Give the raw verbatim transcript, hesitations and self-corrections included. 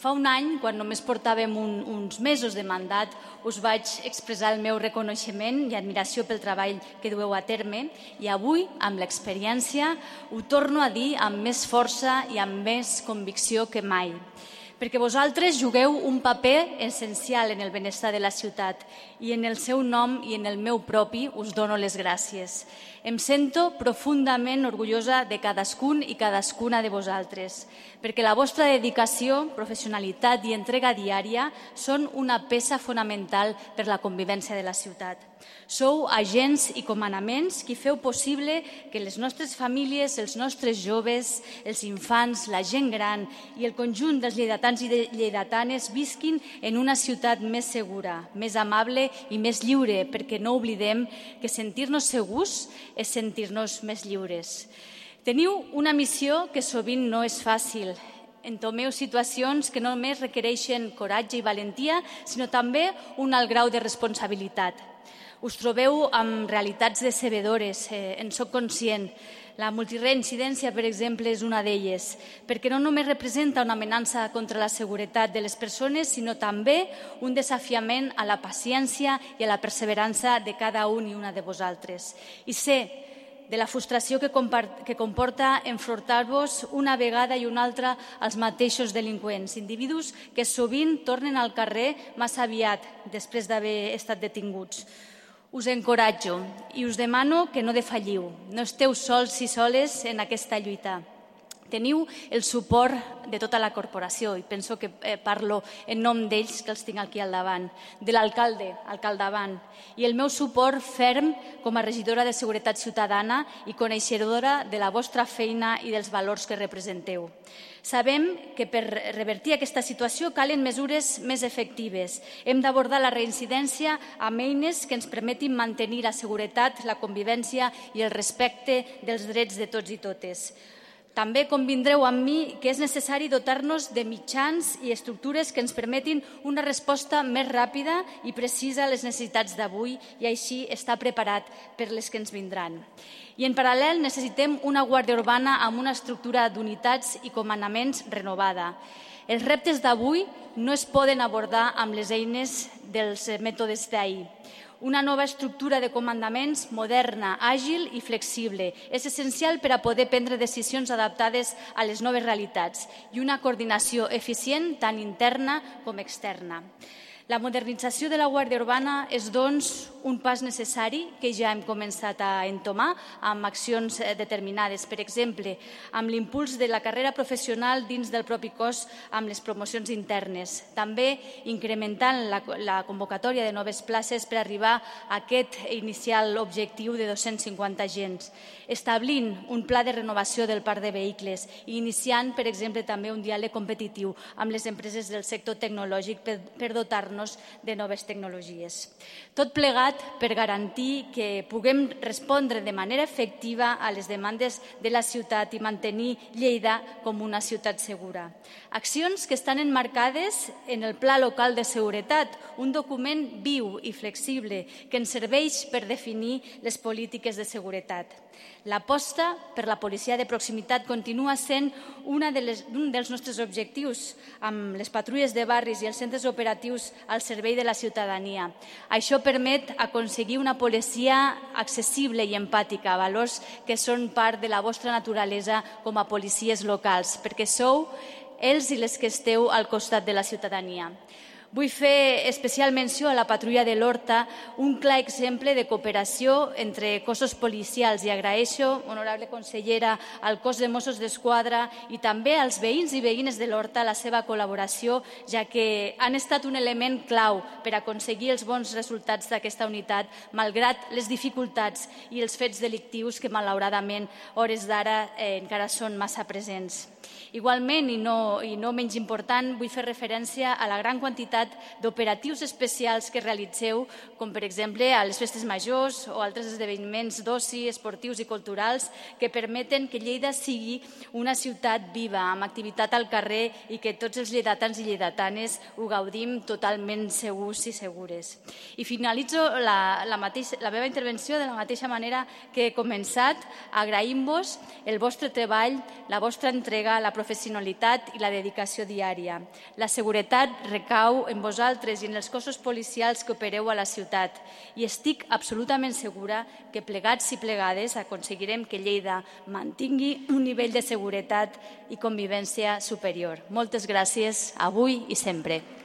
Fa un any, quan només portàvem un, uns mesos de mandat, us vaig expressar el meu reconeixement i admiració pel treball que dueu a terme i avui, amb l'experiència, ho torno a dir amb més força i amb més convicció que mai. Perquè vosaltres jugueu un paper essencial en el benestar de la ciutat i en el seu nom i en el meu propi us dono les gràcies. Em sento profundament orgullosa de cadascun i cadascuna de vosaltres, perquè la vostra dedicació, professionalitat i entrega diària són una peça fonamental per la convivència de la ciutat. Sou agents i comandaments qui feu possible que les nostres famílies, els nostres joves, els infants, la gent gran i el conjunt dels lleidatans i de lleidatanes visquin en una ciutat més segura, més amable i més lliure, perquè no oblidem que sentir-nos segurs és sentir-nos més lliures. Teniu una missió que sovint no és fàcil. Entomeu situacions que no només requereixen coratge i valentia, sinó també un alt grau de responsabilitat. Us trobeu amb realitats decebedores, eh, en soc conscient. La multireincidència, per exemple, és una d'elles, perquè no només representa una amenaça contra la seguretat de les persones, sinó també un desafiament a la paciència i a la perseverança de cada un i una de vosaltres. I sé de la frustració que comporta enfrontar-vos una vegada i una altra als mateixos delinqüents, individus que sovint tornen al carrer massa aviat després d'haver estat detinguts. Us encoratjo i us demano que no defalliu. No esteu sols i soles en aquesta lluita. Teniu el suport de tota la corporació i penso que parlo en nom d'ells, que els tinc aquí al davant, de l'alcalde, al capdavant, i el meu suport ferm com a regidora de Seguretat Ciutadana i coneixedora de la vostra feina i dels valors que representeu. Sabem que per revertir aquesta situació calen mesures més efectives. Hem d'abordar la reincidència amb eines que ens permetin mantenir la seguretat, la convivència i el respecte dels drets de tots i totes. També convindreu amb mi que és necessari dotar-nos de mitjans i estructures que ens permetin una resposta més ràpida i precisa a les necessitats d'avui i així estar preparat per les que ens vindran. I en paral·lel necessitem una guàrdia urbana amb una estructura d'unitats i comandaments renovada. Els reptes d'avui no es poden abordar amb les eines dels mètodes d'ahir. Una nova estructura de comandaments moderna, àgil i flexible. És essencial per a poder prendre decisions adaptades a les noves realitats i una coordinació eficient tant interna com externa. La modernització de la Guàrdia Urbana és, doncs, un pas necessari que ja hem començat a entomar amb accions determinades. Per exemple, amb l'impuls de la carrera professional dins del propi cos amb les promocions internes. També incrementant la, la convocatòria de noves places per arribar a aquest inicial objectiu de dos-cents cinquanta agents. Establint un pla de renovació del parc de vehicles i iniciant, per exemple, també un diàleg competitiu amb les empreses del sector tecnològic per, per dotar-nos de noves tecnologies. Tot plegat per garantir que puguem respondre de manera efectiva a les demandes de la ciutat i mantenir Lleida com una ciutat segura. Accions que estan emmarcades en el Pla Local de Seguretat, un document viu i flexible que ens serveix per definir les polítiques de seguretat. L'aposta per la policia de proximitat continua sent una de les, un dels nostres objectius amb les patrulles de barris i els centres operatius al servei de la ciutadania. Això permet aconseguir una policia accessible i empàtica, valors que són part de la vostra naturalesa com a policies locals, perquè sou els i les que esteu al costat de la ciutadania. Vull fer especial menció a la patrulla de l'Horta, un clar exemple de cooperació entre cossos policials i agraeixo, honorable consellera, al cos de Mossos d'Esquadra i també als veïns i veïnes de l'Horta la seva col·laboració, ja que han estat un element clau per aconseguir els bons resultats d'aquesta unitat, malgrat les dificultats i els fets delictius que, malauradament, hores d'ara eh, encara són massa presents. Igualment, i no, i no menys important, vull fer referència a la gran quantitat d'operatius especials que realitzeu, com per exemple a les festes majors o altres esdeveniments d'oci, esportius i culturals que permeten que Lleida sigui una ciutat viva, amb activitat al carrer i que tots els lleidatans i lleidatanes ho gaudim totalment segurs i segures. I finalitzo la, la, mateixa, la meva intervenció de la mateixa manera que he començat, agraint-vos el vostre treball, la vostra entrega destacar la professionalitat i la dedicació diària. La seguretat recau en vosaltres i en els cossos policials que opereu a la ciutat i estic absolutament segura que plegats i plegades aconseguirem que Lleida mantingui un nivell de seguretat i convivència superior. Moltes gràcies avui i sempre.